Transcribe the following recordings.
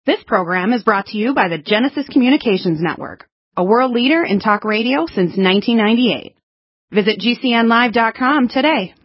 This program is brought to you by the Genesis Communications Network, a world leader in talk radio since 1998. Visit GCNlive.com today.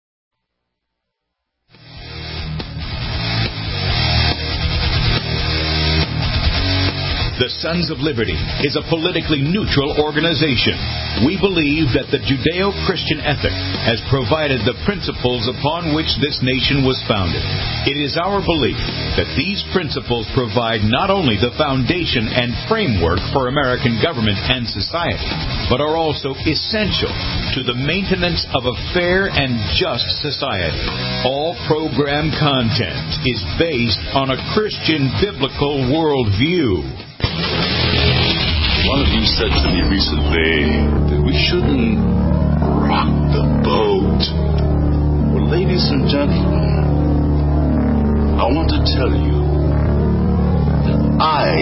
The Sons of Liberty is a politically neutral organization. We believe that the Judeo-Christian ethic has provided the principles upon which this nation was founded. It is our belief that these principles provide not only the foundation and framework for American government and society, but are also essential to the maintenance of a fair and just society. All program content is based on a Christian biblical worldview. One of you said to me recently that we shouldn't rock the boat. Well, ladies and gentlemen, I want to tell you that I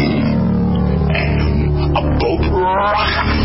am a boat rocker.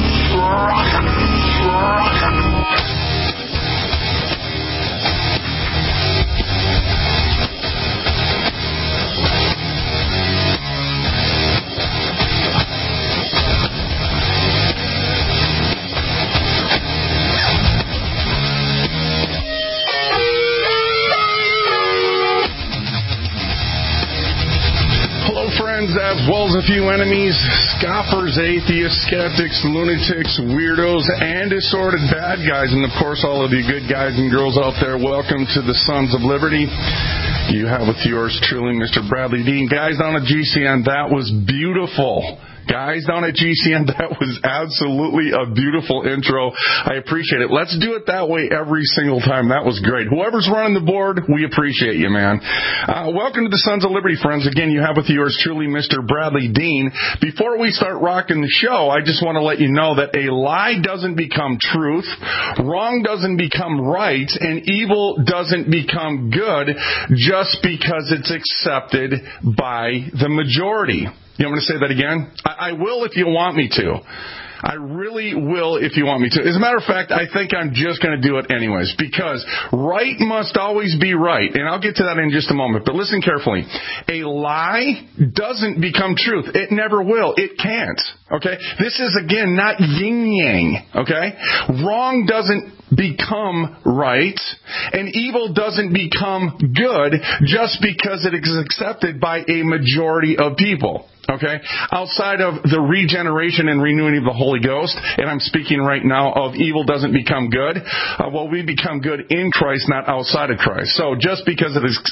As well as a few enemies, scoffers, atheists, skeptics, lunatics, weirdos, and assorted bad guys. And, of course, all of you good guys and girls out there, welcome to the Sons of Liberty. You have with yours truly, Mr. Bradley Dean. Guys down at GCN, that was beautiful. Guys down at GCN, that was absolutely a beautiful intro. I appreciate it. Let's do it that way every single time. That was great. Whoever's running the board, we appreciate you, man. Welcome to the Sons of Liberty, friends. Again, you have with yours truly, Mr. Bradley Dean. Before we start rocking the show, I just want to let you know that a lie doesn't become truth, wrong doesn't become right, and evil doesn't become good just because it's accepted by the majority. You want me to say that again? I will if you want me to. I really will if you want me to. As a matter of fact, I think I'm just going to do it anyways, because right must always be right. And I'll get to that in just a moment. But listen carefully. A lie doesn't become truth. It never will. It can't. Okay? This is, again, not yin-yang. Okay? Wrong doesn't become right, and evil doesn't become good just because it is accepted by a majority of people. Okay? Outside of the regeneration and renewing of the Holy Ghost, and I'm speaking right now of evil doesn't become good, well, we become good in Christ, not outside of Christ. So just because it is,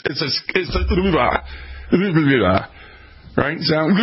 right?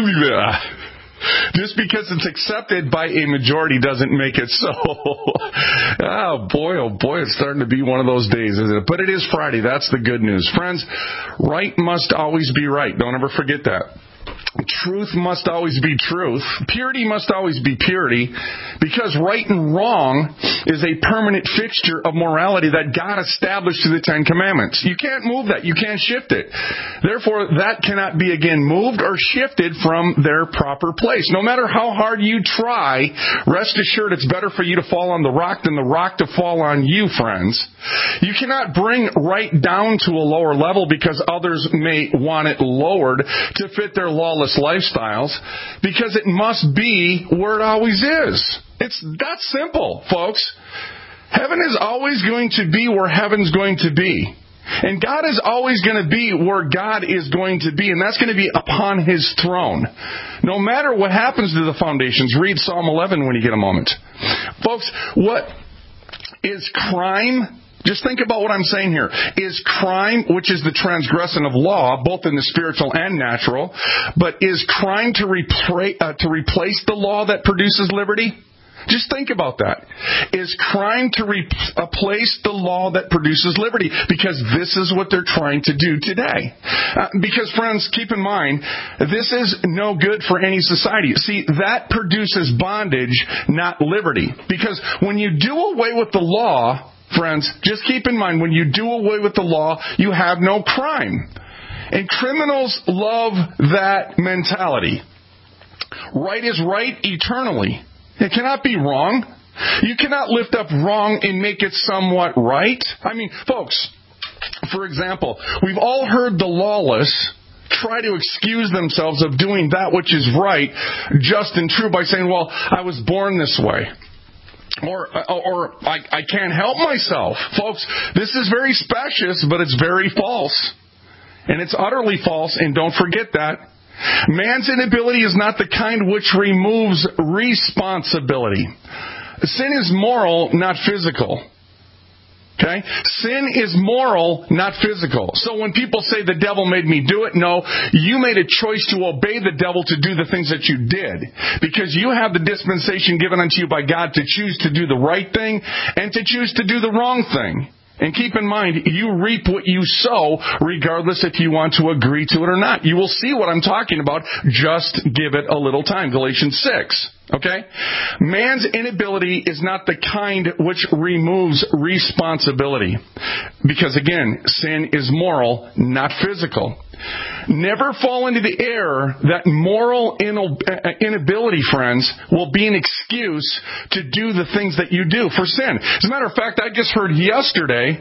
Just because it's accepted by a majority doesn't make it so. Oh boy, it's starting to be one of those days, isn't it? But it is Friday. That's the good news. Friends, right must always be right. Don't ever forget that. Truth must always be truth. Purity must always be purity, because right and wrong is a permanent fixture of morality that God established through the Ten Commandments. You can't move that. You can't shift it. Therefore, that cannot be again moved or shifted from their proper place. No matter how hard you try, rest assured it's better for you to fall on the rock than the rock to fall on you, friends. You cannot bring right down to a lower level because others may want it lowered to fit their lawless lifestyles, because it must be where it always is. It's that simple, folks. Heaven is always going to be where heaven's going to be. And God is always going to be where God is going to be, and that's going to be upon His throne. No matter what happens to the foundations, read Psalm 11 when you get a moment. Folks, what is crime? Just think about what I'm saying here. Is crime, which is the transgression of law, both in the spiritual and natural, but is crime to replace the law that produces liberty? Just think about that. Is crime to replace the law that produces liberty? Because this is what they're trying to do today. Because, friends, keep in mind, this is no good for any society. See, that produces bondage, not liberty. Because when you do away with the law, friends, just keep in mind, when you do away with the law, you have no crime. And criminals love that mentality. Right is right eternally. It cannot be wrong. You cannot lift up wrong and make it somewhat right. I mean, folks, for example, we've all heard the lawless try to excuse themselves of doing that which is right, just and true by saying, well, I was born this way. Or I can't help myself. Folks, this is very specious, but it's very false. And it's utterly false, and don't forget that. Man's inability is not the kind which removes responsibility. Sin is moral, not physical. Okay? Sin is moral, not physical. So when people say the devil made me do it, no, you made a choice to obey the devil to do the things that you did. Because you have the dispensation given unto you by God to choose to do the right thing and to choose to do the wrong thing. And keep in mind, you reap what you sow, regardless if you want to agree to it or not. You will see what I'm talking about. Just give it a little time. Galatians 6. Okay? Man's inability is not the kind which removes responsibility. Because again, sin is moral, not physical. Never fall into the error that moral inability, friends, will be an excuse to do the things that you do for sin. As a matter of fact, I just heard yesterday,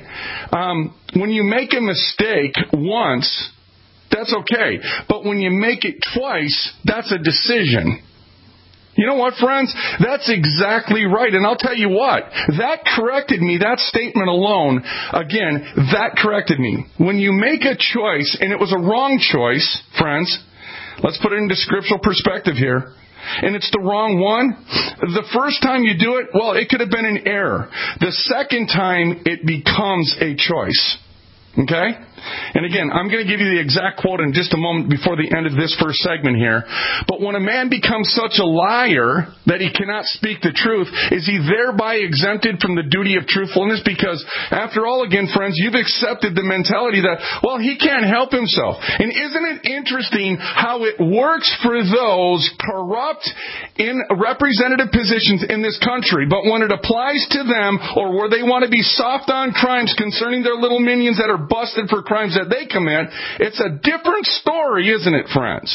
when you make a mistake once, that's okay. But when you make it twice, that's a decision. You know what, friends? That's exactly right. And I'll tell you what, that corrected me, that statement alone, again, that corrected me. When you make a choice, and it was a wrong choice, friends, let's put it into scriptural perspective here, and it's the wrong one, the first time you do it, well, it could have been an error. The second time, it becomes a choice. Okay? And again, I'm going to give you the exact quote in just a moment before the end of this first segment here. But when a man becomes such a liar that he cannot speak the truth, is he thereby exempted from the duty of truthfulness? Because after all, again, friends, you've accepted the mentality that, well, he can't help himself. And isn't it interesting how it works for those corrupt in representative positions in this country, but when it applies to them, or where they want to be soft on crimes concerning their little minions that are busted for crimes that they commit, it's a different story, isn't it, friends?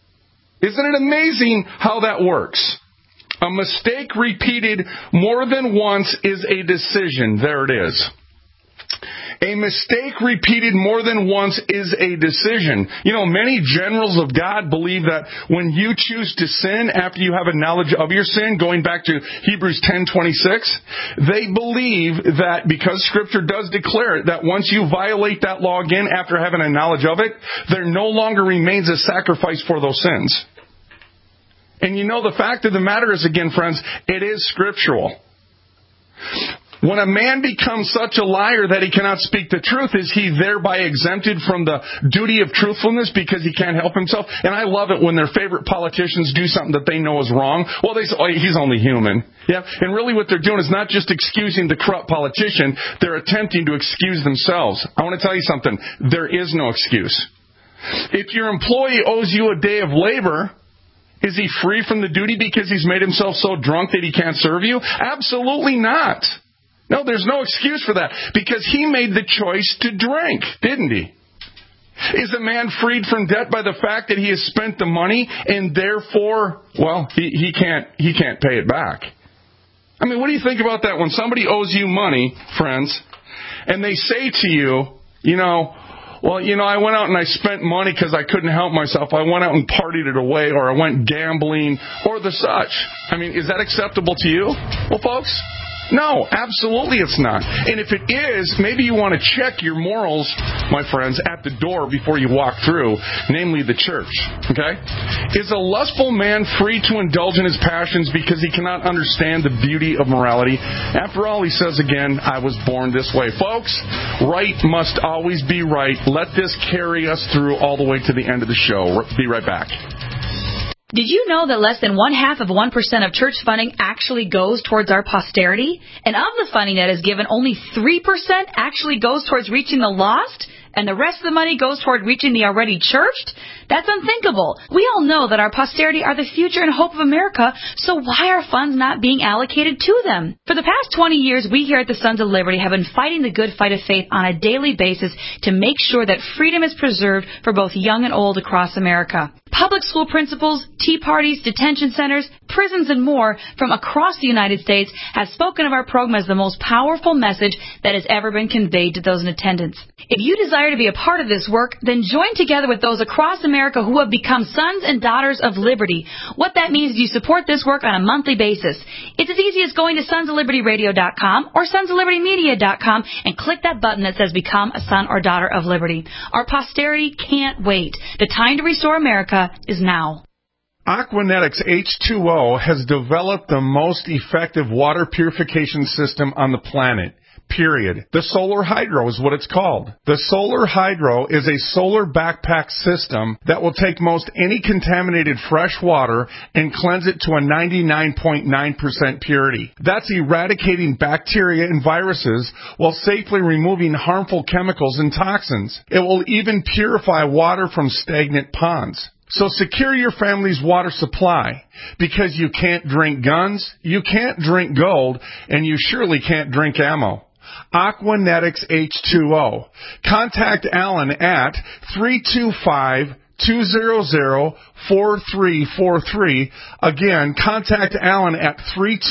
Isn't it amazing how that works? A mistake repeated more than once is a decision. There it is. A mistake repeated more than once is a decision. You know, many generals of God believe that when you choose to sin after you have a knowledge of your sin, going back to Hebrews 10:26, they believe that because Scripture does declare it, that once you violate that law again after having a knowledge of it, there no longer remains a sacrifice for those sins. And you know, the fact of the matter is, again, friends, it is scriptural. When a man becomes such a liar that he cannot speak the truth, is he thereby exempted from the duty of truthfulness because he can't help himself? And I love it when their favorite politicians do something that they know is wrong. Well, they say, oh, he's only human. Yeah, and really what they're doing is not just excusing the corrupt politician, they're attempting to excuse themselves. I want to tell you something. There is no excuse. If your employee owes you a day of labor, is he free from the duty because he's made himself so drunk that he can't serve you? Absolutely not. No, there's no excuse for that, because he made the choice to drink, didn't he? Is a man freed from debt by the fact that he has spent the money and therefore, well, he can't pay it back? I mean, what do you think about that when somebody owes you money, friends, and they say to you, well, I went out and I spent money because I couldn't help myself. I went out and partied it away, or I went gambling, or the such. I mean, is that acceptable to you? Well, folks, no, absolutely it's not. And if it is, maybe you want to check your morals, my friends, at the door before you walk through, namely the church. Okay? Is a lustful man free to indulge in his passions because he cannot understand the beauty of morality? After all, he says again, I was born this way. Folks, right must always be right. Let this carry us through all the way to the end of the show. Be right back. Did you know that less than 0.5% of church funding actually goes towards our posterity? And of the funding that is given, only 3% actually goes towards reaching the lost? And the rest of the money goes toward reaching the already churched? That's unthinkable. We all know that our posterity are the future and hope of America, so why are funds not being allocated to them? For the past 20 years, we here at the Sons of Liberty have been fighting the good fight of faith on a daily basis to make sure that freedom is preserved for both young and old across America. Public school principals, tea parties, detention centers, prisons, and more from across the United States have spoken of our program as the most powerful message that has ever been conveyed to those in attendance. If you desire to be a part of this work, then join together with those across America who have become sons and daughters of liberty. What that means is you support this work on a monthly basis. It's as easy as going to sonsoflibertyradio.com or sonsoflibertymedia.com and click that button that says Become a Son or Daughter of Liberty. Our posterity can't wait. The time to restore America is now. Aquanetics H2O has developed the most effective water purification system on the planet. Period. The Solar Hydro is what it's called. The Solar Hydro is a solar backpack system that will take most any contaminated fresh water and cleanse it to a 99.9% purity. That's eradicating bacteria and viruses while safely removing harmful chemicals and toxins. It will even purify water from stagnant ponds. So secure your family's water supply, because you can't drink guns, you can't drink gold, and you surely can't drink ammo. Aquanetics H2O. Contact Alan at 325-200-4343. Again, contact Alan at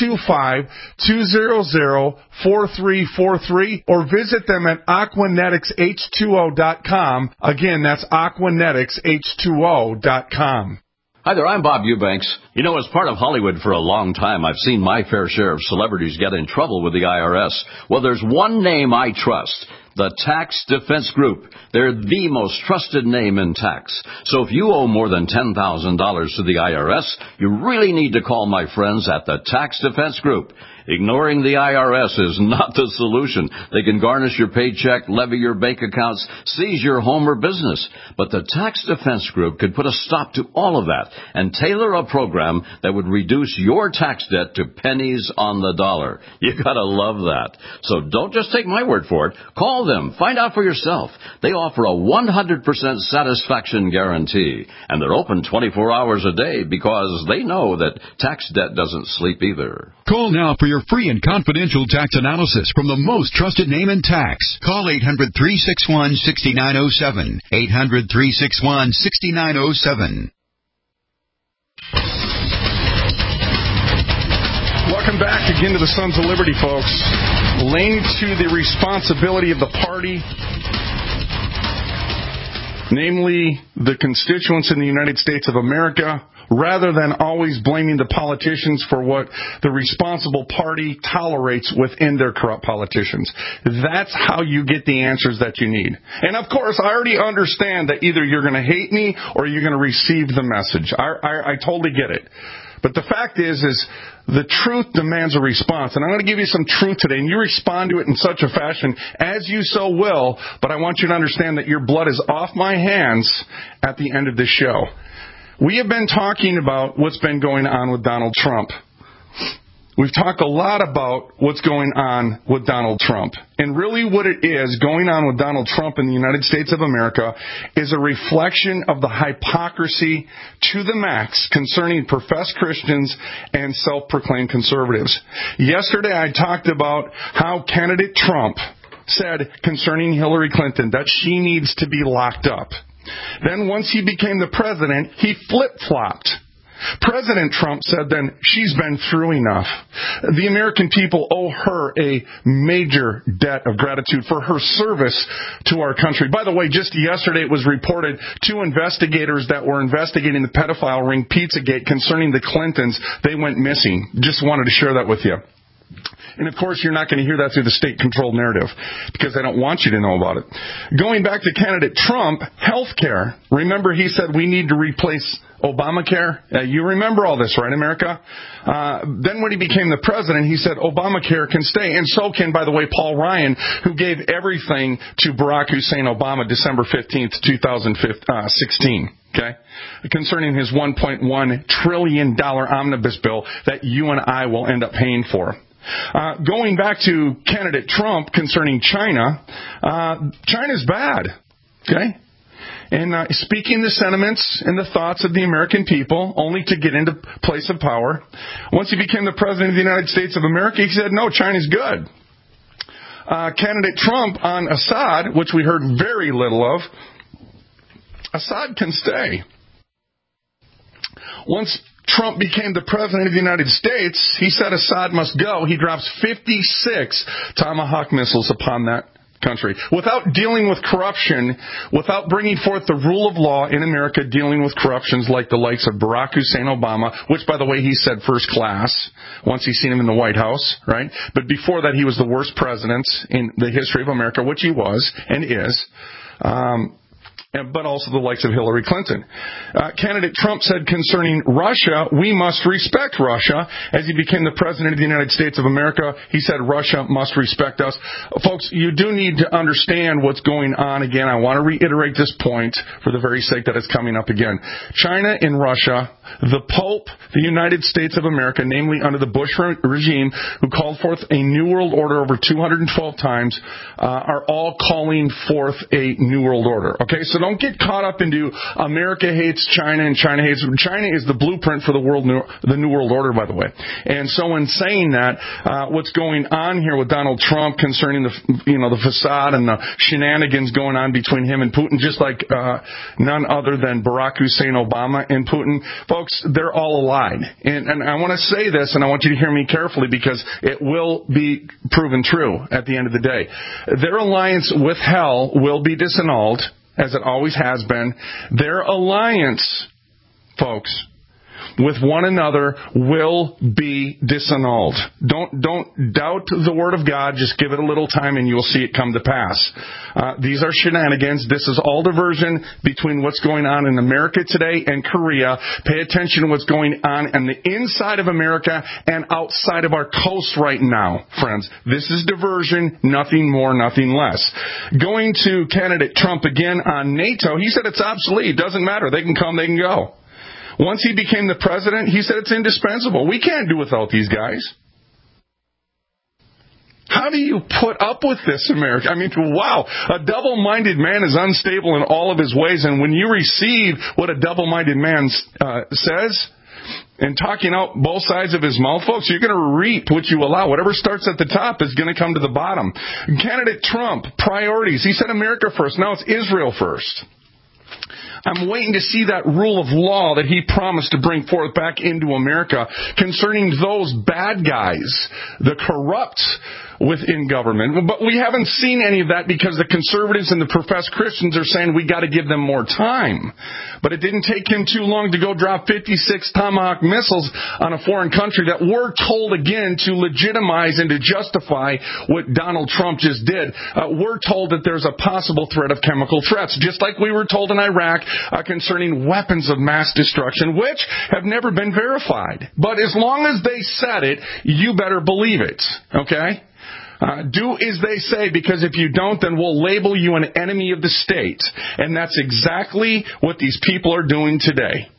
325-200-4343 or visit them at aquaneticsH2O.com. Again, that's aquaneticsH2O.com. Hi there, I'm Bob Eubanks. You know, as part of Hollywood for a long time, I've seen my fair share of celebrities get in trouble with the IRS. Well, there's one name I trust. The Tax Defense Group. They're the most trusted name in tax. So if you owe more than $10,000 to the IRS, you really need to call my friends at the Tax Defense Group. Ignoring the IRS is not the solution. They can garnish your paycheck, levy your bank accounts, seize your home or business. But the Tax Defense Group could put a stop to all of that and tailor a program that would reduce your tax debt to pennies on the dollar. You gotta love that. So don't just take my word for it. Call them. Find out for yourself. They offer a 100% satisfaction guarantee. And they're open 24 hours a day because they know that tax debt doesn't sleep either. Call now for your free and confidential tax analysis from the most trusted name in tax. Call 800-361-6907. 800-361-6907. Welcome back again to the Sons of Liberty, folks. Laying to the responsibility of the party, namely the constituents in the United States of America, rather than always blaming the politicians for what the responsible party tolerates within their corrupt politicians. That's how you get the answers that you need. And of course, I already understand that either you're going to hate me or you're going to receive the message. I totally get it. But the fact is the truth demands a response. And I'm going to give you some truth today, and you respond to it in such a fashion as you so will, but I want you to understand that your blood is off my hands at the end of this show. We have been talking about what's been going on with Donald Trump. We've talked a lot about what's going on with Donald Trump. And really what it is going on with Donald Trump in the United States of America is a reflection of the hypocrisy to the max concerning professed Christians and self-proclaimed conservatives. Yesterday I talked about how candidate Trump said concerning Hillary Clinton that she needs to be locked up. Then once he became the president, he flip-flopped. President Trump said then, she's been through enough. The American people owe her a major debt of gratitude for her service to our country. By the way, just yesterday it was reported 2 investigators that were investigating the pedophile ring Pizzagate concerning the Clintons, they went missing. Just wanted to share that with you. And of course, you're not going to hear that through the state-controlled narrative because they don't want you to know about it. Going back to candidate Trump, health care. Remember he said we need to replace Obamacare? You remember all this, right, America? Then when he became the president, he said Obamacare can stay. And so can, by the way, Paul Ryan, who gave everything to Barack Hussein Obama December 15th, 2016. Okay? Concerning his $1.1 trillion omnibus bill that you and I will end up paying for. Going back to candidate Trump concerning China, China's bad. Okay? And speaking the sentiments and the thoughts of the American people, only to get into place of power. Once he became the president of the United States of America, he said, no, China's good. Candidate Trump on Assad, which we heard very little of, Assad can stay. Once Trump became the president of the United States, he said Assad must go. He drops 56 Tomahawk missiles upon that country. Without dealing with corruption, without bringing forth the rule of law in America, dealing with corruptions like the likes of Barack Hussein Obama, which, by the way, he said first class once he's seen him in the White House, right? But before that, he was the worst president in the history of America, which he was and is. But also the likes of Hillary Clinton. Candidate Trump said concerning Russia, we must respect Russia. As he became the president of the United States of America, he said Russia must respect us. Folks, you do need to understand what's going on again. I want to reiterate this point for the very sake that it's coming up again. China and Russia, the Pope, the United States of America, namely under the Bush regime, who called forth a New World Order over 212 times, are all calling forth a New World Order. Okay, so don't get caught up into America hates China and China hates. China is the blueprint for the New World Order, by the way. And so in saying that, what's going on here with Donald Trump concerning the facade and the shenanigans going on between him and Putin, just like none other than Barack Hussein Obama and Putin, folks, they're all allied. And I want to say this, and I want you to hear me carefully because it will be proven true at the end of the day. Their alliance with hell will be disannulled, as it always has been. Their alliance, folks, with one another will be disannulled. Don't doubt the Word of God. Just give it a little time and you'll see it come to pass. These are shenanigans. This is all diversion between what's going on in America today and Korea. Pay attention to what's going on the inside of America and outside of our coast right now, friends. This is diversion, nothing more, nothing less. Going to candidate Trump again on NATO, he said it's obsolete. Doesn't matter. They can come, they can go. Once he became the president, he said it's indispensable. We can't do without these guys. How do you put up with this, America? I mean, wow, a double-minded man is unstable in all of his ways, and when you receive what a double-minded man says, and talking out both sides of his mouth, folks, you're going to reap what you allow. Whatever starts at the top is going to come to the bottom. Candidate Trump, priorities. He said America first. Now it's Israel first. I'm waiting to see that rule of law that he promised to bring forth back into America concerning those bad guys, the corrupt within government. But we haven't seen any of that because the conservatives and the professed Christians are saying we got to give them more time. But it didn't take him too long to go drop 56 Tomahawk missiles on a foreign country that we're told again to legitimize and to justify what Donald Trump just did. We're told that there's a possible threat of chemical threats, just like we were told in Iraq concerning weapons of mass destruction, which have never been verified. But as long as they said it, you better believe it, okay? Do as they say, because if you don't, then we'll label you an enemy of the state. And that's exactly what these people are doing today.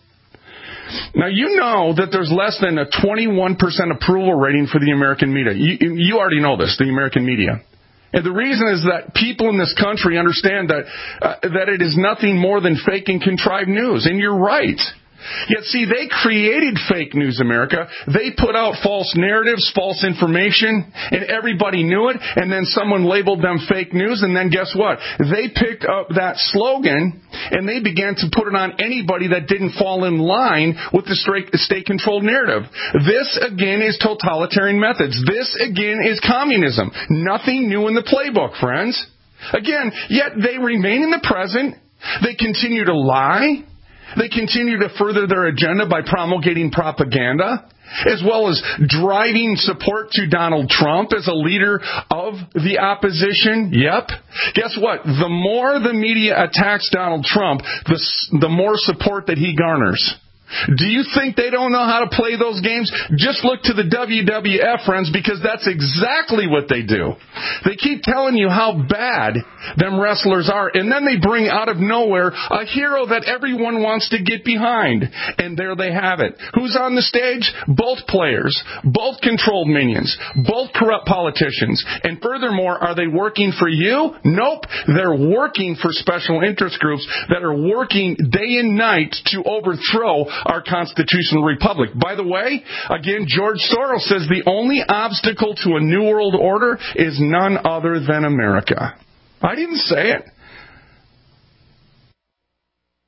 Now, you know that there's less than a 21% approval rating for the American media. You already know this, the American media. And the reason is that people in this country understand that it is nothing more than fake and contrived news. And you're right. Yet, see, they created fake news, America. They put out false narratives, false information, and everybody knew it, and then someone labeled them fake news, and then guess what? They picked up that slogan, and they began to put it on anybody that didn't fall in line with the state-controlled narrative. This, again, is totalitarian methods. This, again, is communism. Nothing new in the playbook, friends. Again, yet they remain in the present. They continue to lie. They continue to further their agenda by promulgating propaganda, as well as driving support to Donald Trump as a leader of the opposition. Yep. Guess what? The more the media attacks Donald Trump, the more support that he garners. Do you think they don't know how to play those games? Just look to the WWF, friends, because that's exactly what they do. They keep telling you how bad them wrestlers are, and then they bring out of nowhere a hero that everyone wants to get behind. And there they have it. Who's on the stage? Both players, both controlled minions, both corrupt politicians. And furthermore, are they working for you? Nope. They're working for special interest groups that are working day and night to overthrow our constitutional republic. By the way, again, George Soros says the only obstacle to a new world order is none other than America. I didn't say it.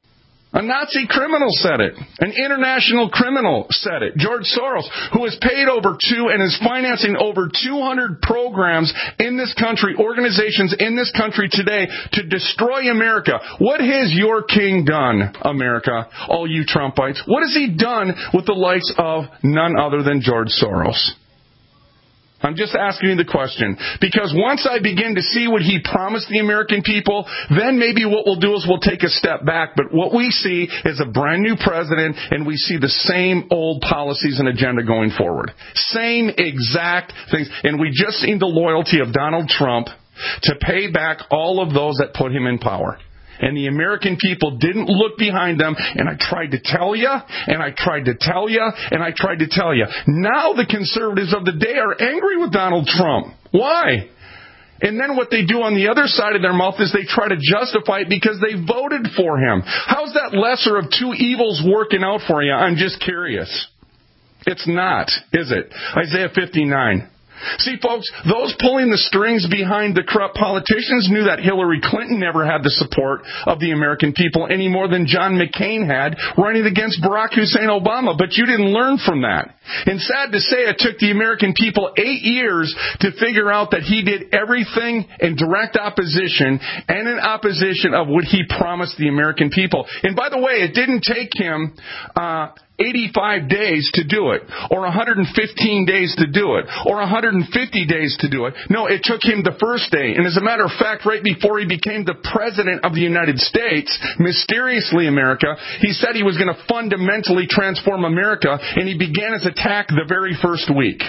A Nazi criminal said it. An international criminal said it. George Soros, who has paid over and is financing over 200 programs in this country, organizations in this country today to destroy America. What has your king done, America, all you Trumpites? What has he done with the likes of none other than George Soros? I'm just asking you the question, because once I begin to see what he promised the American people, then maybe what we'll do is we'll take a step back. But what we see is a brand new president, and we see the same old policies and agenda going forward. Same exact things. And we just seen the loyalty of Donald Trump to pay back all of those that put him in power. And the American people didn't look behind them, and I tried to tell you, and I tried to tell you, and I tried to tell you. Now the conservatives of the day are angry with Donald Trump. Why? And then what they do on the other side of their mouth is they try to justify it because they voted for him. How's that lesser of two evils working out for you? I'm just curious. It's not, is it? Isaiah 59. See, folks, those pulling the strings behind the corrupt politicians knew that Hillary Clinton never had the support of the American people any more than John McCain had running against Barack Hussein Obama. But you didn't learn from that. And sad to say, it took the American people 8 years to figure out that he did everything in direct opposition and in opposition of what he promised the American people. And by the way, it didn't take him 85 days to do it, or 115 days to do it, or 150 days to do it. No, it took him the first day. And as a matter of fact, right before he became the President of the United States, mysteriously America, he said he was going to fundamentally transform America, and he began his attack the very first week.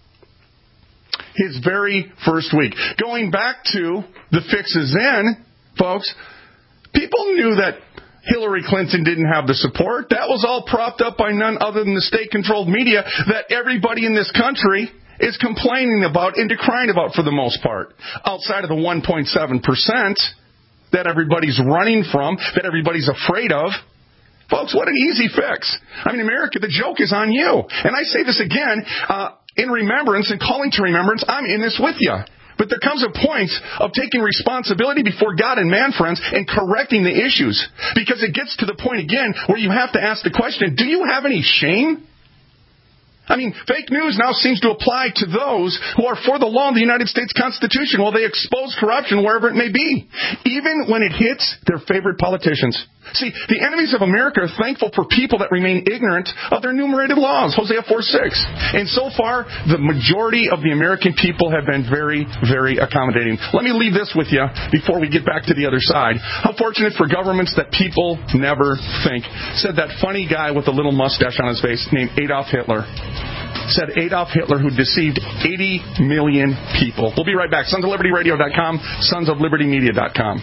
His very first week. Going back to the fixes in, folks, people knew that Hillary Clinton didn't have the support. That was all propped up by none other than the state-controlled media that everybody in this country is complaining about and decrying about for the most part. Outside of the 1.7% that everybody's running from, that everybody's afraid of. Folks, what an easy fix. I mean, America, the joke is on you. And I say this again, in remembrance and calling to remembrance, I'm in this with you. But there comes a point of taking responsibility before God and man, friends, and correcting the issues. Because it gets to the point again where you have to ask the question, do you have any shame? I mean, fake news now seems to apply to those who are for the law of the United States Constitution while they expose corruption wherever it may be, even when it hits their favorite politicians. See, the enemies of America are thankful for people that remain ignorant of their enumerated laws, Hosea 4:6. And so far, the majority of the American people have been very, very accommodating. Let me leave this with you before we get back to the other side. How fortunate for governments that people never think. Said that funny guy with a little mustache on his face named Adolf Hitler. Said Adolf Hitler, who deceived 80 million people. We'll be right back. SonsOfLibertyRadio.com, SonsOfLibertyMedia.com.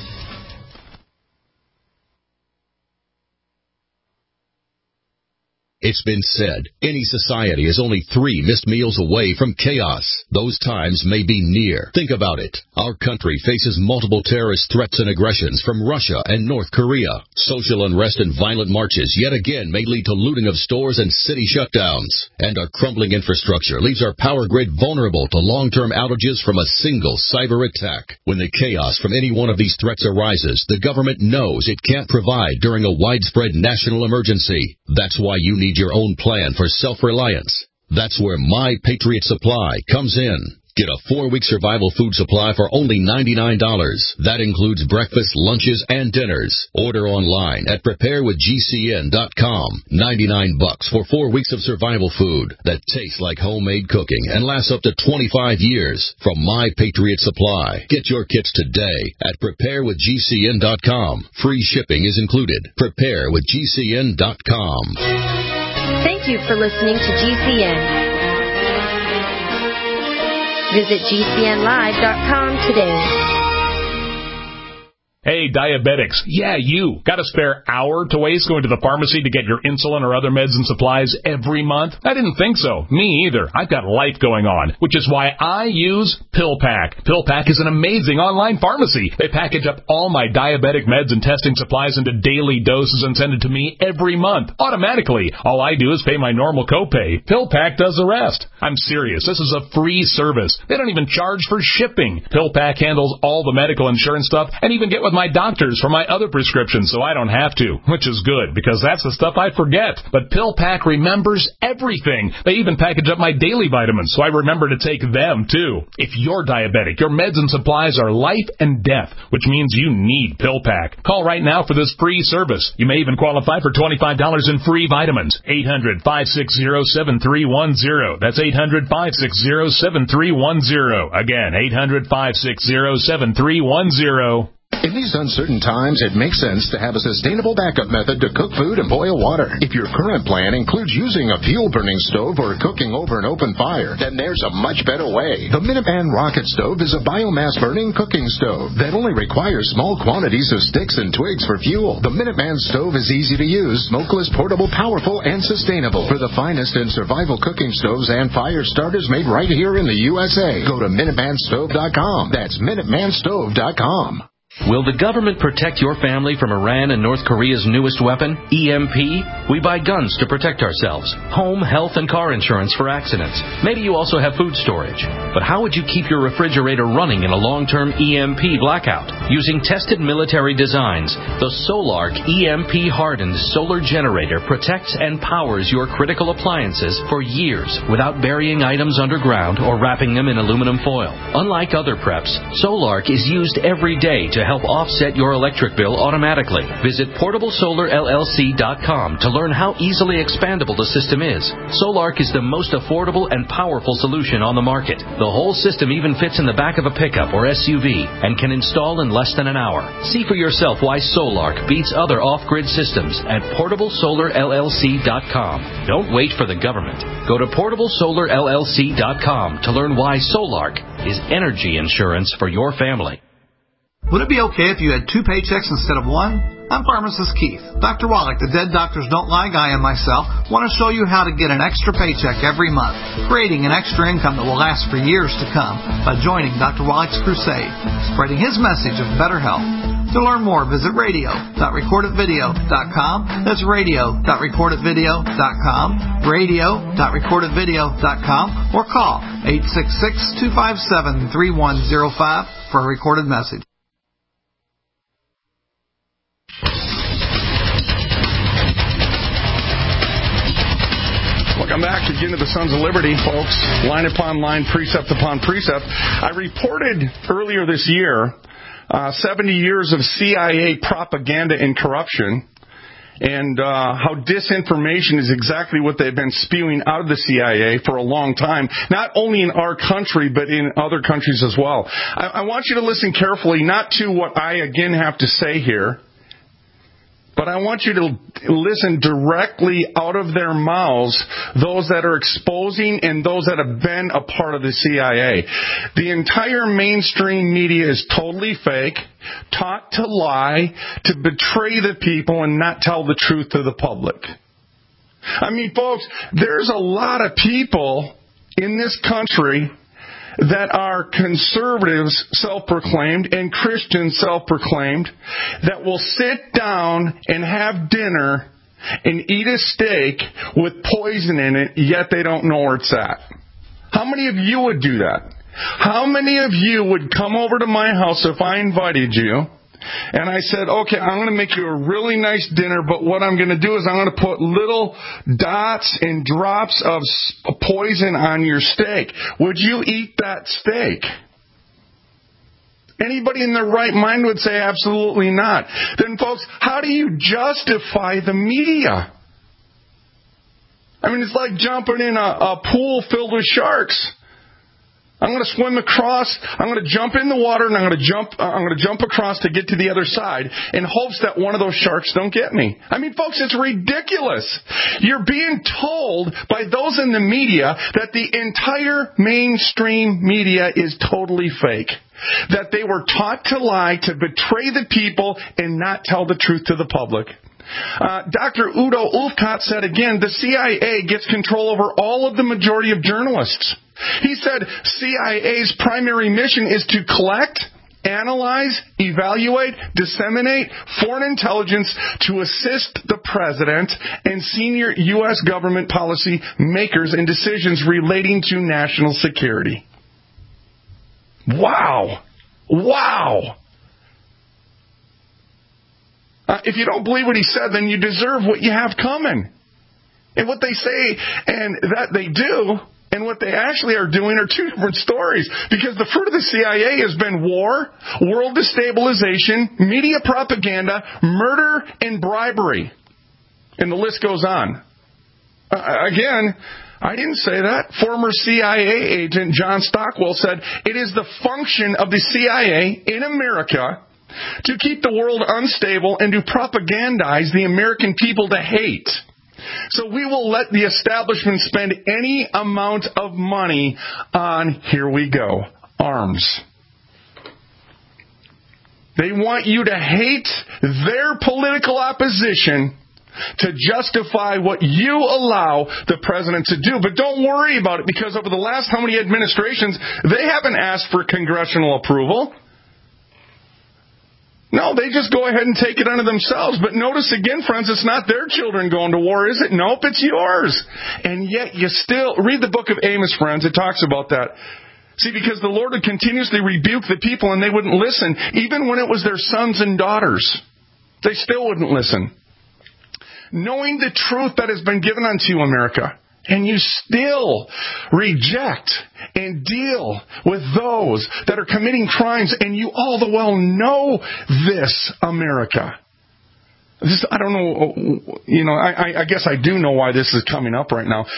It's been said, any society is only 3 missed meals away from chaos. Those times may be near. Think about it. Our country faces multiple terrorist threats and aggressions from Russia and North Korea. Social unrest and violent marches yet again may lead to looting of stores and city shutdowns. And our crumbling infrastructure leaves our power grid vulnerable to long-term outages from a single cyber attack. When the chaos from any one of these threats arises, the government knows it can't provide during a widespread national emergency. That's why you need your own plan for self-reliance. That's where My Patriot Supply comes in. Get a 4-week survival food supply for only $99. That includes breakfast, lunches, and dinners. Order online at preparewithgcn.com. $99 for 4 weeks of survival food that tastes like homemade cooking and lasts up to 25 years from My Patriot Supply. Get your kits today at preparewithgcn.com. Free shipping is included. Preparewithgcn.com. Thank you for listening to GCN. Visit GCNlive.com today. Hey, diabetics. Yeah, you. Got a spare hour to waste going to the pharmacy to get your insulin or other meds and supplies every month? I didn't think so. Me either. I've got life going on, which is why I use PillPack. PillPack is an amazing online pharmacy. They package up all my diabetic meds and testing supplies into daily doses and send it to me every month, automatically. All I do is pay my normal copay. PillPack does the rest. I'm serious. This is a free service. They don't even charge for shipping. PillPack handles all the medical insurance stuff and even get with my doctors for my other prescriptions so I don't have to, which is good because that's the stuff I forget. But PillPack remembers everything. They even package up my daily vitamins so I remember to take them too. If you're diabetic, your meds and supplies are life and death, which means you need PillPack. Call right now for this free service. You may even qualify for $25 in free vitamins. 800-560-7310. That's 800-560-7310. Again, 800-560-7310. In these uncertain times, it makes sense to have a sustainable backup method to cook food and boil water. If your current plan includes using a fuel-burning stove or cooking over an open fire, then there's a much better way. The Minuteman Rocket Stove is a biomass-burning cooking stove that only requires small quantities of sticks and twigs for fuel. The Minuteman Stove is easy to use, smokeless, portable, powerful, and sustainable. For the finest in survival cooking stoves and fire starters made right here in the USA, go to MinutemanStove.com. That's MinutemanStove.com. Will the government protect your family from Iran and North Korea's newest weapon, EMP? We buy guns to protect ourselves, home, health, and car insurance for accidents. Maybe you also have food storage. But how would you keep your refrigerator running in a long-term EMP blackout? Using tested military designs, the Solark EMP-hardened solar generator protects and powers your critical appliances for years without burying items underground or wrapping them in aluminum foil. Unlike other preps, Solark is used every day to help offset your electric bill automatically. Visit PortableSolarLLC.com to learn how easily expandable the system is. Solark is the most affordable and powerful solution on the market. The whole system even fits in the back of a pickup or SUV and can install in less than an hour. See for yourself why Solark beats other off-grid systems at PortableSolarLLC.com. Don't wait for the government. Go to PortableSolarLLC.com to learn why Solark is energy insurance for your family. Would it be okay if you had 2 paychecks instead of 1? I'm Pharmacist Keith. Dr. Wallach, the Dead Doctors Don't Lie guy, and myself want to show you how to get an extra paycheck every month, creating an extra income that will last for years to come by joining Dr. Wallach's crusade, spreading his message of better health. To learn more, visit radio.recordedvideo.com. That's radio.recordedvideo.com, radio.recordedvideo.com, or call 866-257-3105 for a recorded message. Welcome back again to the Sons of Liberty, folks. Line upon line, precept upon precept. I reported earlier this year 70 years of CIA propaganda and corruption, and how disinformation is exactly what they've been spewing out of the CIA for a long time, not only in our country, but in other countries as well. I want you to listen carefully, not to what I again have to say here, but I want you to listen directly out of their mouths, those that are exposing and those that have been a part of the CIA. The entire mainstream media is totally fake, taught to lie, to betray the people and not tell the truth to the public. I mean, folks, there's a lot of people in this country that are conservatives, self-proclaimed, and Christians, self-proclaimed, that will sit down and have dinner and eat a steak with poison in it, yet they don't know where it's at. How many of you would do that? How many of you would come over to my house if I invited you, and I said, okay, I'm going to make you a really nice dinner, but what I'm going to do is I'm going to put little dots and drops of poison on your steak. Would you eat that steak? Anybody in their right mind would say absolutely not. Then, folks, how do you justify the media? I mean, it's like jumping in a pool filled with sharks. I'm going to swim across, I'm going to jump in the water, and I'm going to jump across to get to the other side in hopes that one of those sharks don't get me. I mean, folks, it's ridiculous. You're being told by those in the media that the entire mainstream media is totally fake. That they were taught to lie, to betray the people, and not tell the truth to the public. Dr. Udo Ulfkott said again, the CIA gets control over all of the majority of journalists. He said CIA's primary mission is to collect, analyze, evaluate, disseminate foreign intelligence to assist the president and senior U.S. government policy makers in decisions relating to national security. Wow. Wow. If you don't believe what he said, then you deserve what you have coming. And what they say and that they do and what they actually are doing are two different stories. Because the fruit of the CIA has been war, world destabilization, media propaganda, murder, and bribery. And the list goes on. Again, I didn't say that. Former CIA agent John Stockwell said, it is the function of the CIA in America to keep the world unstable and to propagandize the American people to hate. So we will let the establishment spend any amount of money on, here we go, arms. They want you to hate their political opposition to justify what you allow the president to do. But don't worry about it, because over the last how many administrations, they haven't asked for congressional approval. No, they just go ahead and take it unto themselves. But notice again, friends, it's not their children going to war, is it? Nope, it's yours. And yet you still, read the book of Amos, friends. It talks about that. See, because the Lord would continuously rebuke the people and they wouldn't listen, even when it was their sons and daughters. They still wouldn't listen. Knowing the truth that has been given unto you, America, and you still reject and deal with those that are committing crimes, and you all the well know this, America. I don't know, I guess I do know why this is coming up right now.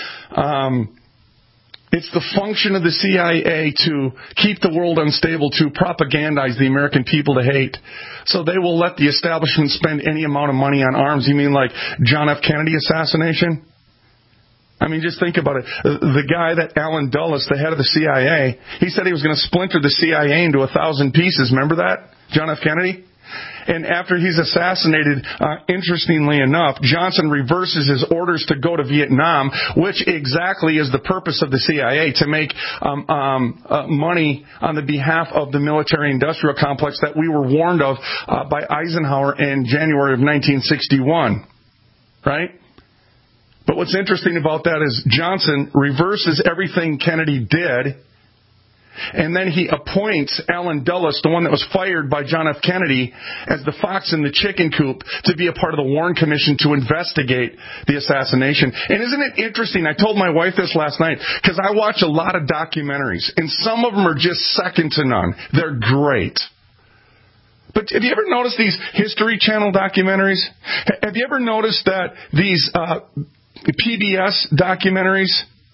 It's the function of the CIA to keep the world unstable, to propagandize the American people to hate. So they will let the establishment spend any amount of money on arms. You mean like John F. Kennedy assassination? I mean, just think about it. The guy that Allen Dulles, the head of the CIA, he said he was going to splinter the CIA into 1,000 pieces. Remember that? John F. Kennedy? And after he's assassinated, interestingly enough, Johnson reverses his orders to go to Vietnam, which exactly is the purpose of the CIA, to make money on the behalf of the military-industrial complex that we were warned of by Eisenhower in January of 1961. Right? But what's interesting about that is Johnson reverses everything Kennedy did, and then he appoints Allen Dulles, the one that was fired by John F. Kennedy, as the fox in the chicken coop to be a part of the Warren Commission to investigate the assassination. And isn't it interesting? I told my wife this last night, because I watch a lot of documentaries, and some of them are just second to none. They're great. But have you ever noticed these History Channel documentaries? Have you ever noticed that these PBS documentaries,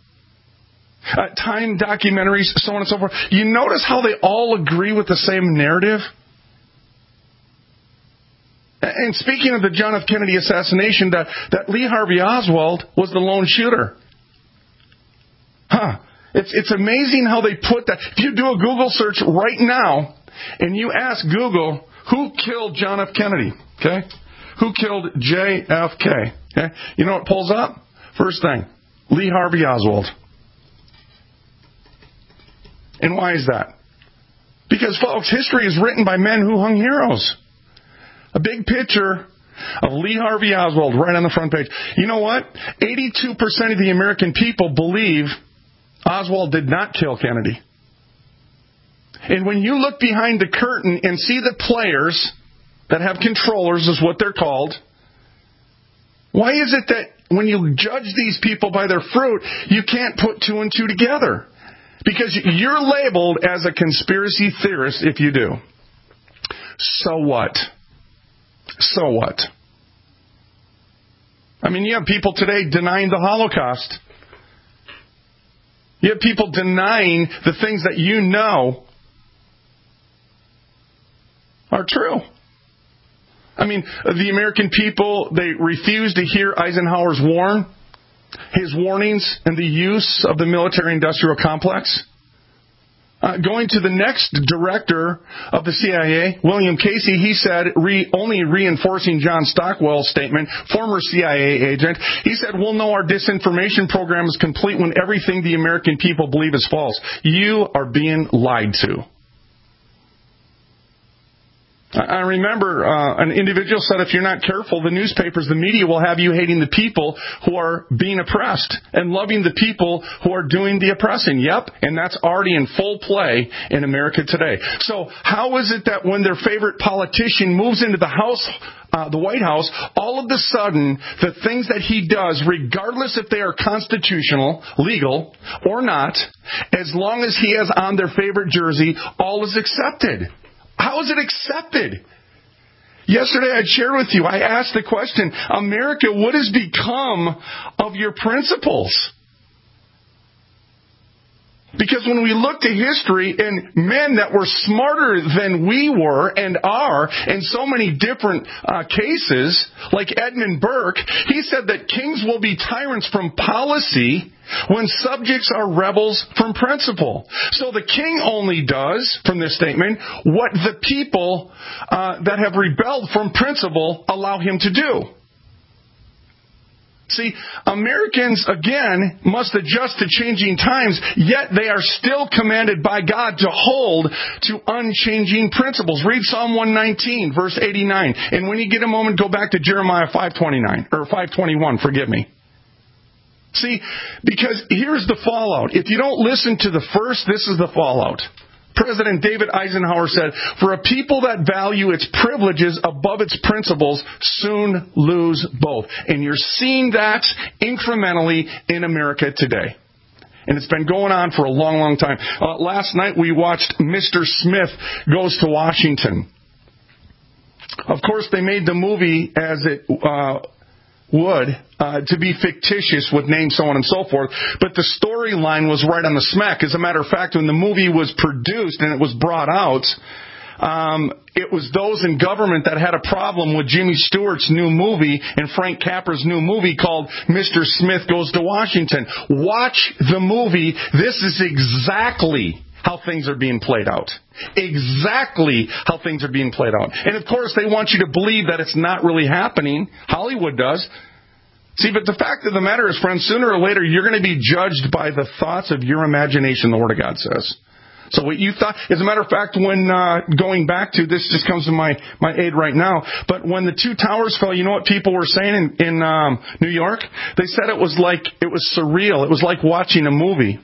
Time documentaries, so on and so forth, you notice how they all agree with the same narrative? And speaking of the John F. Kennedy assassination, that Lee Harvey Oswald was the lone shooter. It's amazing how they put that. If you do a Google search right now, and you ask Google, who killed John F. Kennedy? Okay? Who killed JFK? Okay? You know what pulls up? First thing, Lee Harvey Oswald. And why is that? Because, folks, history is written by men who hung heroes. A big picture of Lee Harvey Oswald right on the front page. You know what? 82% of the American people believe Oswald did not kill Kennedy. And when you look behind the curtain and see the players that have controllers, is what they're called, why is it that when you judge these people by their fruit, you can't put two and two together? Because you're labeled as a conspiracy theorist if you do. So what? So what? I mean, you have people today denying the Holocaust. You have people denying the things that you know are true. I mean, the American people, they refuse to hear Eisenhower's his warnings and the use of the military-industrial complex. Going to the next director of the CIA, William Casey, he said, only reinforcing John Stockwell's statement, former CIA agent, he said, we'll know our disinformation program is complete when everything the American people believe is false. You are being lied to. I remember an individual said, if you're not careful, the newspapers, the media will have you hating the people who are being oppressed and loving the people who are doing the oppressing. Yep, and that's already in full play in America today. So how is it that when their favorite politician moves into the White House, all of a sudden, the things that he does, regardless if they are constitutional, legal, or not, as long as he has on their favorite jersey, all is accepted? How is it accepted? Yesterday I shared with you, I asked the question, America, what has become of your principles? Because when we look to history and men that were smarter than we were and are in so many different cases, like Edmund Burke, he said that kings will be tyrants from policy when subjects are rebels from principle. So the king only does, from this statement, what the people that have rebelled from principle allow him to do. See, Americans, again, must adjust to changing times, yet they are still commanded by God to hold to unchanging principles. Read Psalm 119, verse 89. And when you get a moment, go back to Jeremiah 521, forgive me. See, because here's the fallout. If you don't listen to the first, this is the fallout. President David Eisenhower said, "For a people that value its privileges above its principles soon lose both." And you're seeing that incrementally in America today. And it's been going on for a long, long time. Last night we watched Mr. Smith Goes to Washington. Of course, they made the movie as it would to be fictitious with names, so on and so forth. But the storyline was right on the smack. As a matter of fact, when the movie was produced and it was brought out, it was those in government that had a problem with Jimmy Stewart's new movie and Frank Capra's new movie called Mr. Smith Goes to Washington. Watch the movie. This is exactly how things are being played out. Exactly how things are being played out. And of course, they want you to believe that it's not really happening. Hollywood does. See, but the fact of the matter is, friends, sooner or later, you're going to be judged by the thoughts of your imagination, the Word of God says. So what you thought, as a matter of fact, when going back to, this just comes to my aid right now, but when the two towers fell, you know what people were saying in New York? They said it was surreal. It was like watching a movie.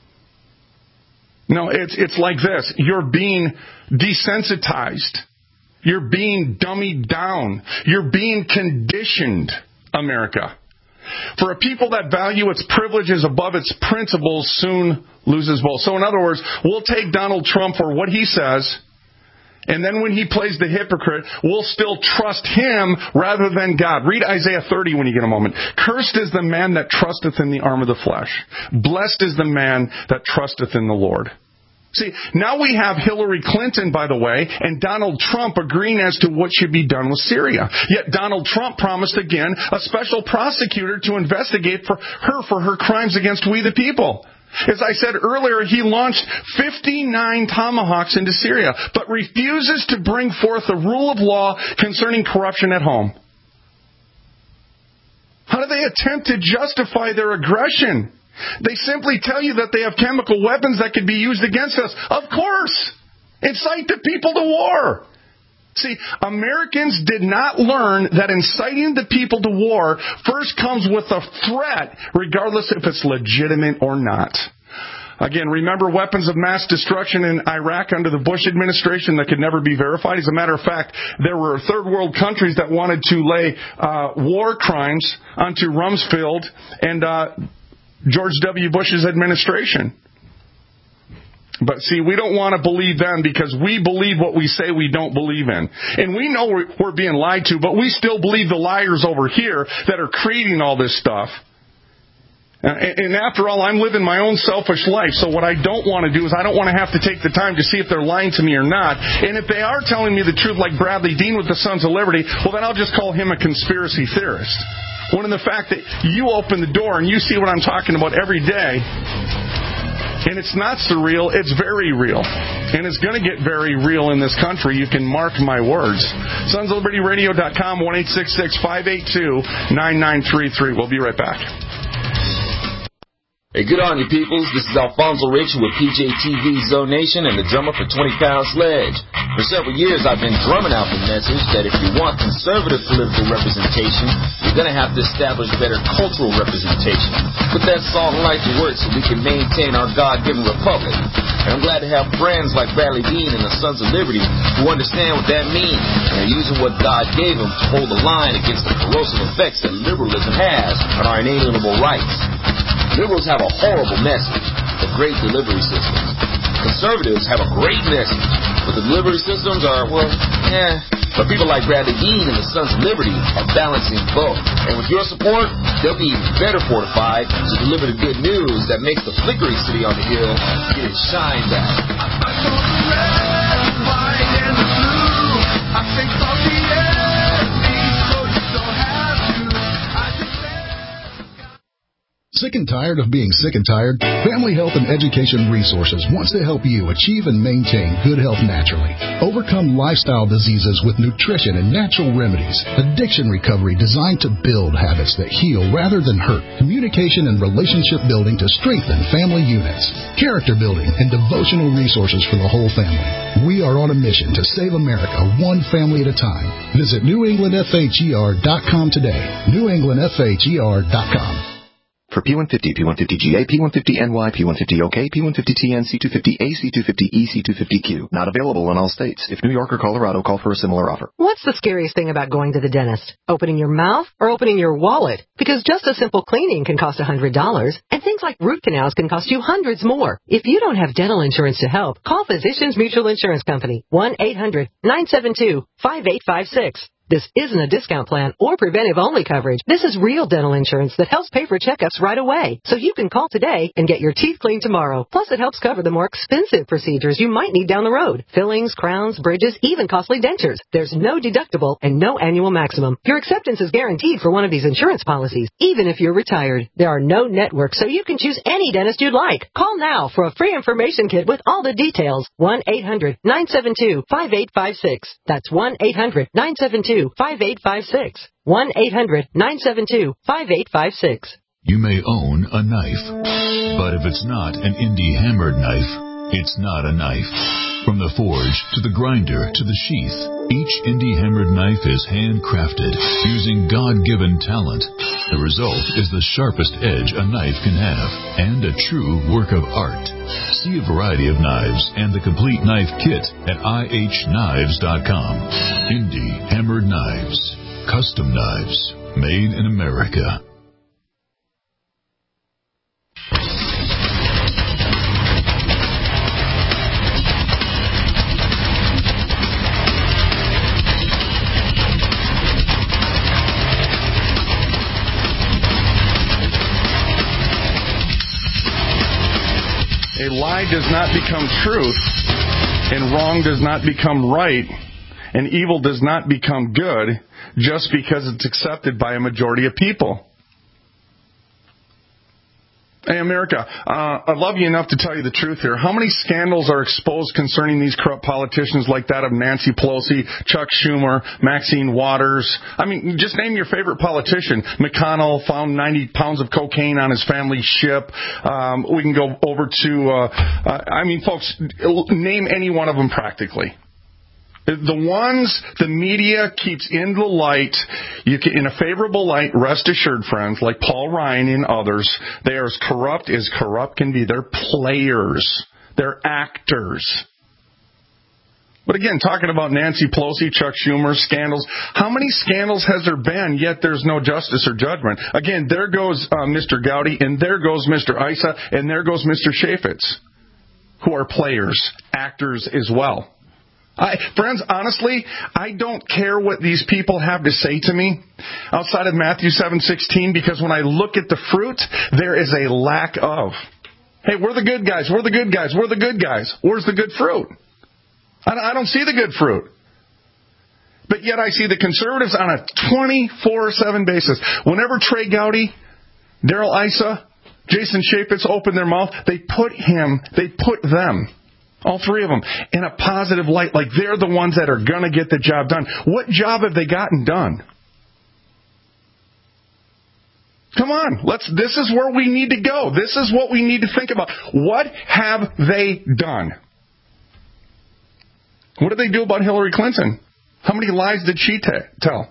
No, it's like this. You're being desensitized. You're being dummied down. You're being conditioned, America. For a people that value its privileges above its principles soon loses both. So in other words, we'll take Donald Trump for what he says, and then when he plays the hypocrite, we'll still trust him rather than God. Read Isaiah 30 when you get a moment. Cursed is the man that trusteth in the arm of the flesh. Blessed is the man that trusteth in the Lord. See, now we have Hillary Clinton, by the way, and Donald Trump agreeing as to what should be done with Syria. Yet Donald Trump promised again a special prosecutor to investigate for her crimes against we the people. As I said earlier, he launched 59 Tomahawks into Syria, but refuses to bring forth a rule of law concerning corruption at home. How do they attempt to justify their aggression? They simply tell you that they have chemical weapons that could be used against us. Of course! Incite the people to war. See, Americans did not learn that inciting the people to war first comes with a threat, regardless if it's legitimate or not. Again, remember weapons of mass destruction in Iraq under the Bush administration that could never be verified? As a matter of fact, there were third world countries that wanted to lay war crimes onto Rumsfeld and George W. Bush's administration. But see, we don't want to believe them because we believe what we say we don't believe in. And we know we're being lied to, but we still believe the liars over here that are creating all this stuff. And after all, I'm living my own selfish life, so what I don't want to do is I don't want to have to take the time to see if they're lying to me or not. And if they are telling me the truth like Bradley Dean with the Sons of Liberty, well, then I'll just call him a conspiracy theorist. When in the fact that you open the door and you see what I'm talking about every day, and it's not surreal, it's very real. And it's going to get very real in this country. You can mark my words. SonsOfLibertyRadio.com, 1-866-582-9933. We'll be right back. Hey, good on you, peoples. This is Alfonso Rachel with PJTV's Zonation and the drummer for 20 Pound Sledge. For several years, I've been drumming out the message that if you want conservative political representation, you're going to have to establish better cultural representation. Put that salt and light to work so we can maintain our God-given republic. And I'm glad to have friends like Bradley Bean and the Sons of Liberty who understand what that means and are using what God gave them to hold the line against the corrosive effects that liberalism has on our inalienable rights. Liberals have a horrible message, but great delivery systems. Conservatives have a great message, but the delivery systems are, But people like Bradley Bean and the Sons of Liberty are balancing both. And with your support, they'll be even better fortified to deliver the good news that makes the flickering city on the hill get its shine back. I saw the red, white, and the blue. I think of the enemy, so you don't have to. Sick and tired of being sick and tired? Family Health and Education Resources wants to help you achieve and maintain good health naturally. Overcome lifestyle diseases with nutrition and natural remedies. Addiction recovery designed to build habits that heal rather than hurt. Communication and relationship building to strengthen family units. Character building and devotional resources for the whole family. We are on a mission to save America one family at a time. Visit NewEnglandFHER.com today. NewEnglandFHER.com. For P150, P150GA, P150NY, P150OK, P150TN, C250A, C250E, C250Q. Not available in all states. If New York or Colorado, call for a similar offer. What's the scariest thing about going to the dentist? Opening your mouth or opening your wallet? Because just a simple cleaning can cost $100, and things like root canals can cost you hundreds more. If you don't have dental insurance to help, call Physicians Mutual Insurance Company, 1-800-972-5856. This isn't a discount plan or preventive-only coverage. This is real dental insurance that helps pay for checkups right away. So you can call today and get your teeth cleaned tomorrow. Plus, it helps cover the more expensive procedures you might need down the road. Fillings, crowns, bridges, even costly dentures. There's no deductible and no annual maximum. Your acceptance is guaranteed for one of these insurance policies, even if you're retired. There are no networks, so you can choose any dentist you'd like. Call now for a free information kit with all the details. 1-800-972-5856. That's 1-800-972-5856. 1-800-972-5856. You may own a knife, but if it's not an indie hammered knife, it's not a knife. From the forge to the grinder to the sheath, each indie hammered knife is handcrafted using God-given talent. The result is the sharpest edge a knife can have and a true work of art. See a variety of knives and the complete knife kit at ihknives.com. Indie hammered knives. Custom knives. Made in America. A lie does not become truth, and wrong does not become right, and evil does not become good just because it's accepted by a majority of people. Hey, America, I love you enough to tell you the truth here. How many scandals are exposed concerning these corrupt politicians like that of Nancy Pelosi, Chuck Schumer, Maxine Waters? I mean, just name your favorite politician. McConnell found 90 pounds of cocaine on his family's ship. We can go over to, folks, name any one of them practically. The ones the media keeps in the light, in a favorable light, rest assured, friends, like Paul Ryan and others, they are as corrupt can be. They're players. They're actors. But again, talking about Nancy Pelosi, Chuck Schumer, scandals, how many scandals has there been, yet there's no justice or judgment? Again, there goes Mr. Gowdy, and there goes Mr. Issa, and there goes Mr. Chaffetz, who are players, actors as well. Friends, honestly, I don't care what these people have to say to me outside of Matthew 7:16, because when I look at the fruit, there is a lack of. Hey, we're the good guys. We're the good guys. We're the good guys. Where's the good fruit? I don't see the good fruit. But yet I see the conservatives on a 24/7 basis. Whenever Trey Gowdy, Darrell Issa, Jason Chaffetz open their mouth, they put them, all three of them, in a positive light, like they're the ones that are going to get the job done. What job have they gotten done? Come on, this is where we need to go. This is what we need to think about. What have they done? What did they do about Hillary Clinton? How many lies did she tell?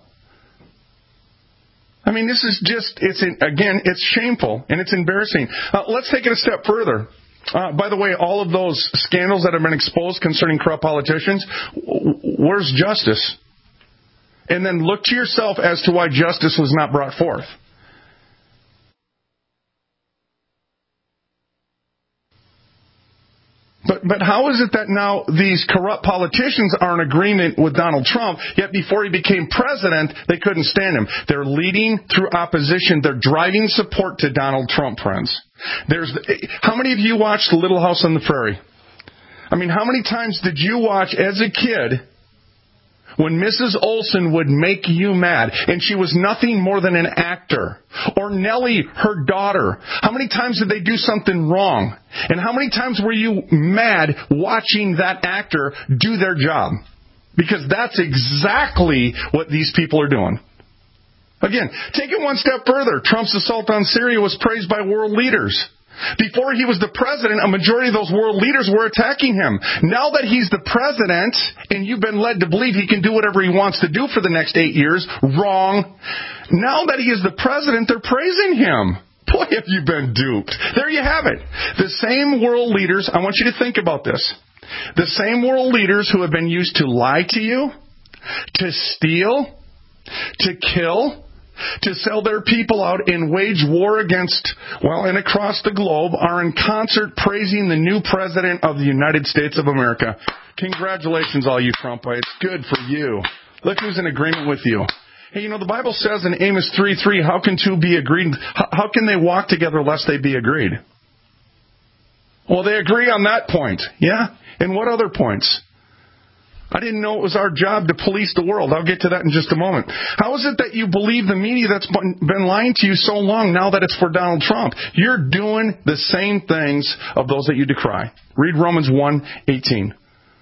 I mean, this is just, it's shameful and it's embarrassing. Let's take it a step further. By the way, all of those scandals that have been exposed concerning corrupt politicians, where's justice? And then look to yourself as to why justice was not brought forth. But how is it that now these corrupt politicians are in agreement with Donald Trump, yet before he became president, they couldn't stand him? They're leading through opposition. They're driving support to Donald Trump, friends. How many of you watched Little House on the Prairie? I mean, how many times did you watch as a kid when Mrs. Olsen would make you mad, and she was nothing more than an actor? Or Nellie, her daughter. How many times did they do something wrong? And how many times were you mad watching that actor do their job? Because that's exactly what these people are doing. Again, take it one step further. Trump's assault on Syria was praised by world leaders. Before he was the president, a majority of those world leaders were attacking him. Now that he's the president, and you've been led to believe he can do whatever he wants to do for the next 8 years, wrong. Now that he is the president, they're praising him. Boy, have you been duped. There you have it. The same world leaders, I want you to think about this. The same world leaders who have been used to lie to you, to steal, to kill, to sell their people out and wage war against, and across the globe, are in concert praising the new president of the United States of America. Congratulations, all you Trumpites. Good for you. Look who's in agreement with you. Hey, the Bible says in Amos 3:3, how can two be agreed? How can they walk together lest they be agreed? Well, they agree on that point. Yeah? And what other points? I didn't know it was our job to police the world. I'll get to that in just a moment. How is it that you believe the media that's been lying to you so long now that it's for Donald Trump? You're doing the same things of those that you decry. Read Romans 1:18.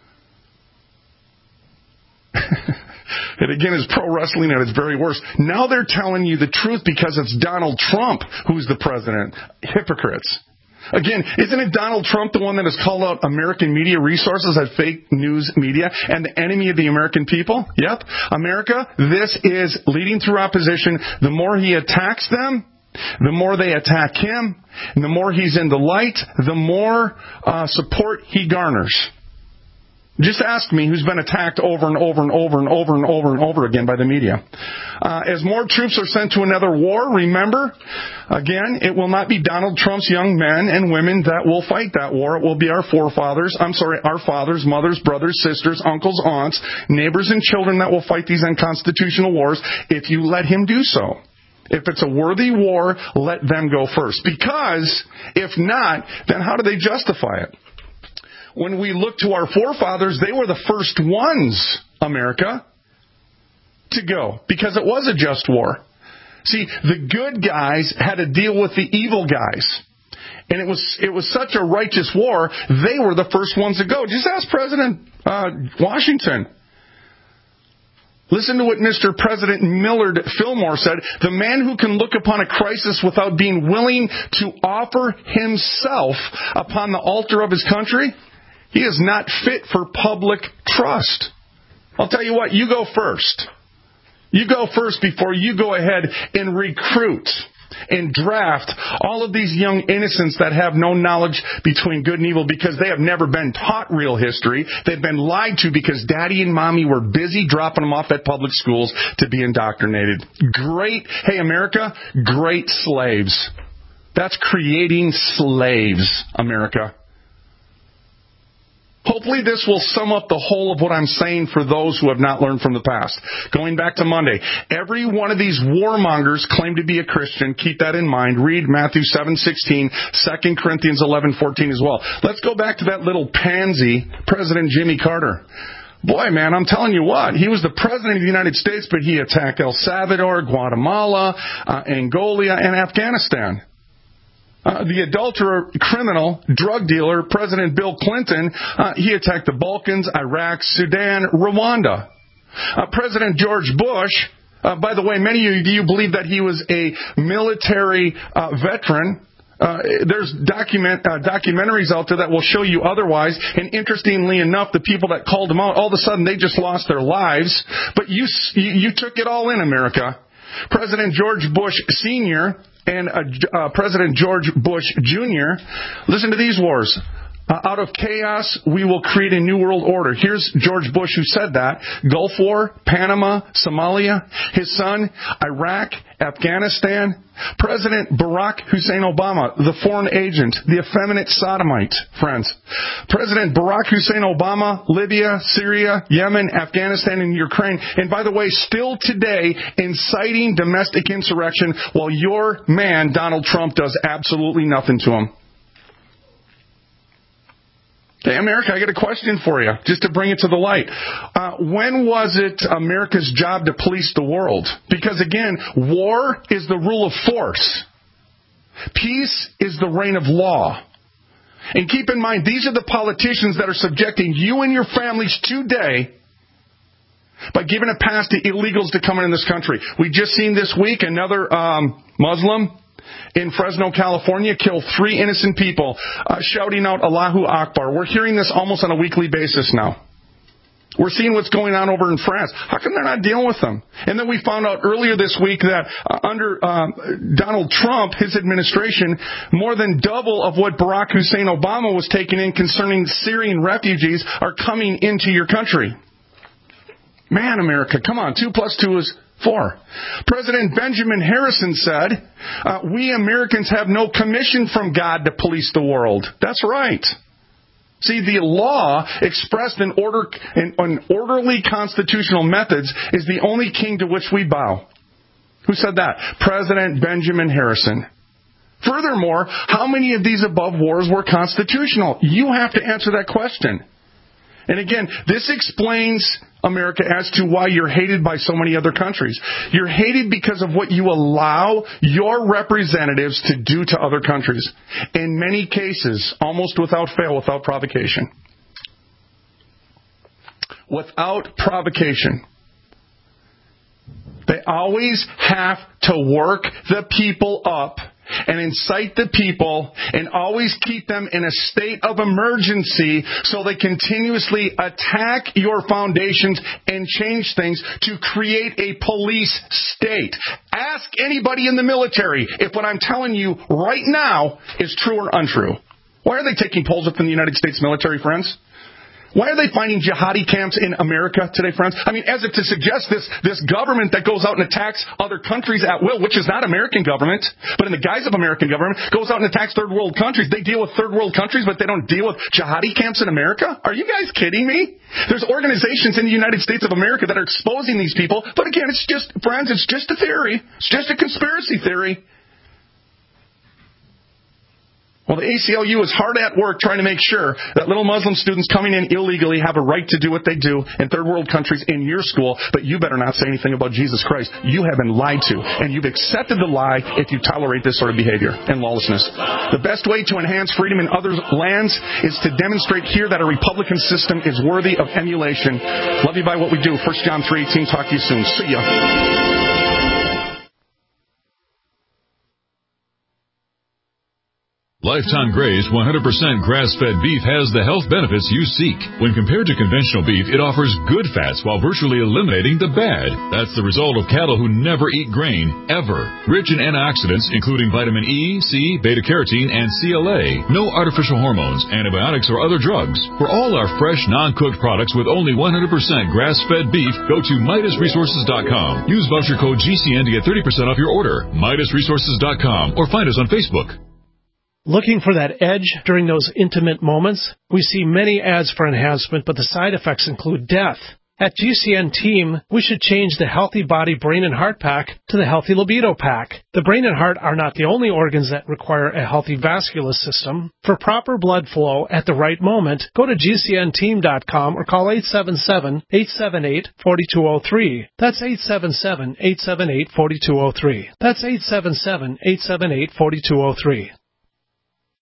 It again is pro wrestling at its very worst. Now they're telling you the truth because it's Donald Trump who's the president. Hypocrites. Again, isn't it Donald Trump the one that has called out American media resources as fake news media and the enemy of the American people? Yep. America, this is leading through opposition. The more he attacks them, the more they attack him. And the more he's in the light, the more support he garners. Just ask me who's been attacked over and over and over and over and over and over again by the media. As more troops are sent to another war, remember, again, it will not be Donald Trump's young men and women that will fight that war. It will be our fathers, mothers, brothers, sisters, uncles, aunts, neighbors, and children that will fight these unconstitutional wars if you let him do so. If it's a worthy war, let them go first. Because if not, then how do they justify it? When we look to our forefathers, they were the first ones, America, to go. Because it was a just war. See, the good guys had to deal with the evil guys. And it was such a righteous war, they were the first ones to go. Just ask President Washington. Listen to what Mr. President Millard Fillmore said. The man who can look upon a crisis without being willing to offer himself upon the altar of his country, he is not fit for public trust. I'll tell you what, you go first. You go first before you go ahead and recruit and draft all of these young innocents that have no knowledge between good and evil because they have never been taught real history. They've been lied to because daddy and mommy were busy dropping them off at public schools to be indoctrinated. Hey, America, great slaves. That's creating slaves, America. Hopefully this will sum up the whole of what I'm saying for those who have not learned from the past. Going back to Monday, every one of these warmongers claim to be a Christian. Keep that in mind. Read Matthew 7:16, 2 Corinthians 11:14 as well. Let's go back to that little pansy, President Jimmy Carter. Boy, man, I'm telling you what, he was the president of the United States, but he attacked El Salvador, Guatemala, Angola, and Afghanistan. The adulterer, criminal, drug dealer, President Bill Clinton, he attacked the Balkans, Iraq, Sudan, Rwanda. President George Bush, By the way, many of you believe that he was a military veteran. There's documentaries out there that will show you otherwise. And interestingly enough, the people that called him out, all of a sudden they just lost their lives. But you took it all in, America. President George Bush Sr. and President George Bush Jr. Listen to these wars. Out of chaos, we will create a new world order. Here's George Bush who said that. Gulf War, Panama, Somalia, his son, Iraq, Afghanistan. President Barack Hussein Obama, the foreign agent, the effeminate sodomite, friends. President Barack Hussein Obama, Libya, Syria, Yemen, Afghanistan, and Ukraine. And by the way, still today, inciting domestic insurrection while your man, Donald Trump, does absolutely nothing to him. Okay, America, I got a question for you, just to bring it to the light. When was it America's job to police the world? Because again, war is the rule of force. Peace is the reign of law. And keep in mind, these are the politicians that are subjecting you and your families today by giving a pass to illegals to come in this country. We just seen this week another Muslim in Fresno, California, killed 3 innocent people, shouting out Allahu Akbar. We're hearing this almost on a weekly basis now. We're seeing what's going on over in France. How come they're not dealing with them? And then we found out earlier this week that under Donald Trump, his administration, more than double of what Barack Hussein Obama was taking in concerning Syrian refugees are coming into your country. Man, America, come on. 2 + 2 is 4. President Benjamin Harrison said, we Americans have no commission from God to police the world. That's right. See, the law expressed in orderly constitutional methods is the only king to which we bow. Who said that? President Benjamin Harrison. Furthermore, how many of these above wars were constitutional? You have to answer that question. And again, this explains, America, as to why you're hated by so many other countries. You're hated because of what you allow your representatives to do to other countries. In many cases, almost without fail, without provocation. Without provocation. They always have to work the people up and incite the people and always keep them in a state of emergency so they continuously attack your foundations and change things to create a police state. Ask anybody in the military if what I'm telling you right now is true or untrue. Why are they taking polls within the United States military, friends? Why are they finding jihadi camps in America today, friends? I mean, as if to suggest this government that goes out and attacks other countries at will, which is not American government, but in the guise of American government, goes out and attacks third world countries. They deal with third world countries, but they don't deal with jihadi camps in America? Are you guys kidding me? There's organizations in the United States of America that are exposing these people, but again, it's just, friends, it's just a theory. It's just a conspiracy theory. Well, the ACLU is hard at work trying to make sure that little Muslim students coming in illegally have a right to do what they do in third world countries in your school, but you better not say anything about Jesus Christ. You have been lied to, and you've accepted the lie if you tolerate this sort of behavior and lawlessness. The best way to enhance freedom in other lands is to demonstrate here that a Republican system is worthy of emulation. Love you by what we do. 1 John 3:18. Talk to you soon. See ya. Lifetime Graze 100% grass-fed beef has the health benefits you seek. When compared to conventional beef, it offers good fats while virtually eliminating the bad. That's the result of cattle who never eat grain, ever. Rich in antioxidants, including vitamin E, C, beta-carotene, and CLA. No artificial hormones, antibiotics, or other drugs. For all our fresh, non-cooked products with only 100% grass-fed beef, go to MidasResources.com. Use voucher code GCN to get 30% off your order. MidasResources.com, or find us on Facebook. Looking for that edge during those intimate moments? We see many ads for enhancement, but the side effects include death. At GCN Team, we should change the Healthy Body, Brain, and Heart Pack to the Healthy Libido Pack. The brain and heart are not the only organs that require a healthy vascular system. For proper blood flow at the right moment, go to GCNteam.com or call 877-878-4203. That's 877-878-4203. That's 877-878-4203.